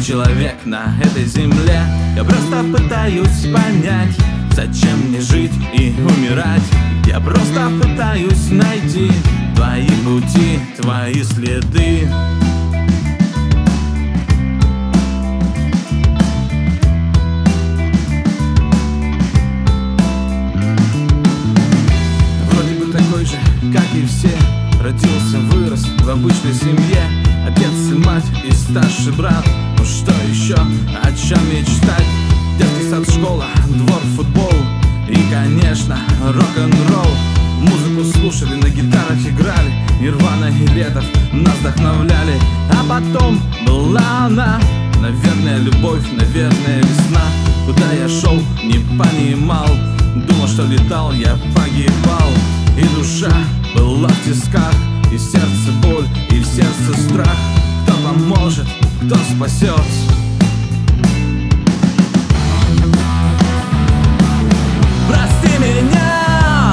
человек на этой земле. Я просто пытаюсь понять, зачем мне жить и умирать. Я просто пытаюсь найти твои пути, твои следы. Вроде бы такой же, как и все. Родился, вырос в обычной семье. Отец и мать и старший брат. Ну что еще, о чем мечтать? Детский сад, школа, двор, футбол и, конечно, рок-н-ролл. Музыку слушали, на гитарах играли. Нирвана и Летов нас вдохновляли. А потом была она, наверное, любовь, наверное, весна. Куда я шел, не понимал. Думал, что летал, я погибал. И душа была в тисках, и в сердце боль, и в сердце страх. Кто поможет, кто спасет? Прости меня,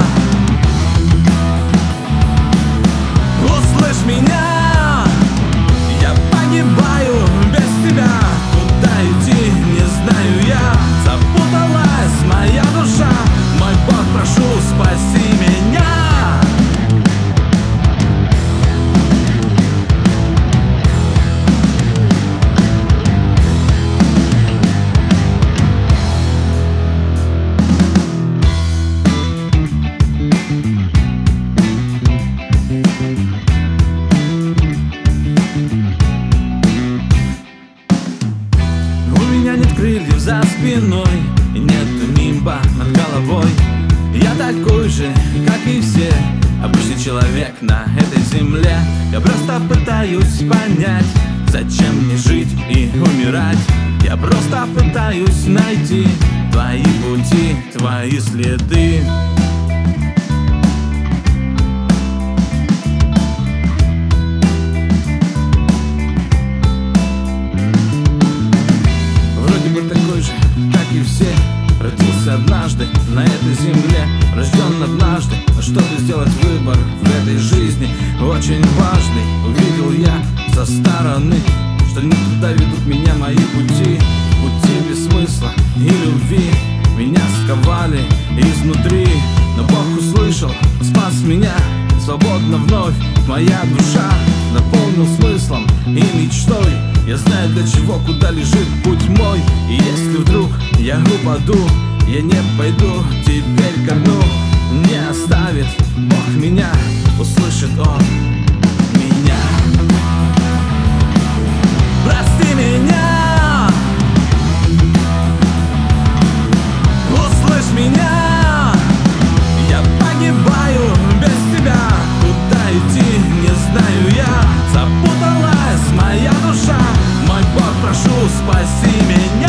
услышь меня. Я погибаю без тебя. Куда идти, не знаю я. Запуталась моя душа. Мой Бог, прошу, спаси меня. Крыльев за спиной, и нету нимба над головой. Я такой же, как и все, обычный человек на этой земле. Я просто пытаюсь понять, зачем мне жить и умирать. Я просто пытаюсь найти твои пути, твои следы. Такой же, как и все. Родился однажды на этой земле, рожден однажды, но чтобы сделать выбор в этой жизни очень важный. Увидел я со стороны, что не туда ведут меня мои пути. Пути без смысла и любви меня сковали изнутри. Но Бог услышал, спас меня, свободна вновь моя душа. Наполнил смыслом и мечтой. Я знаю для чего, куда лежит путь мой. И если вдруг я упаду, я не пойду теперь ко дну. Не оставит Бог меня, услышит Он меня. Прости меня, услышь меня. Я погибаю без тебя. Куда идти, не знаю я. Запуталась моя душа. Мой Бог, прошу, спаси меня.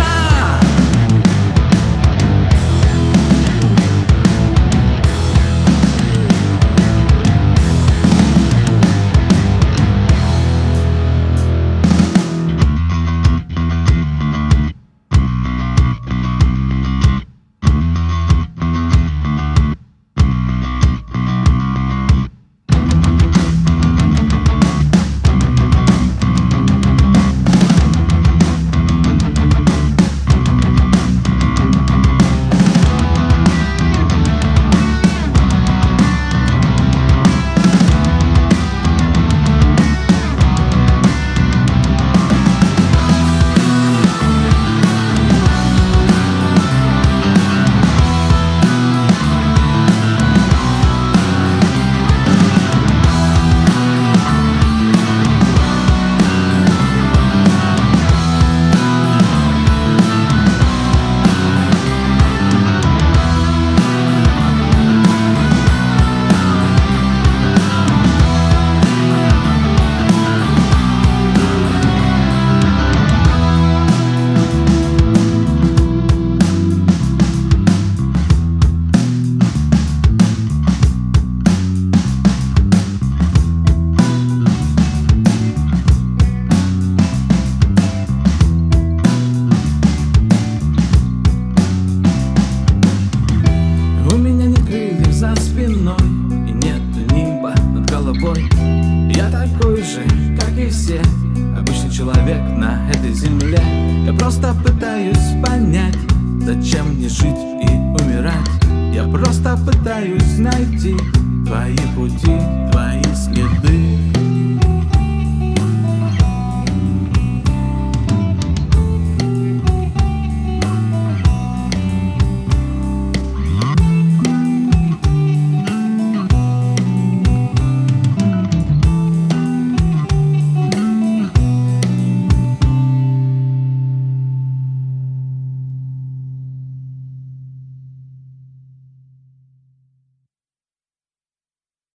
просто пытаюсь понять, зачем мне жить и умирать. Я просто пытаюсь найти твои пути.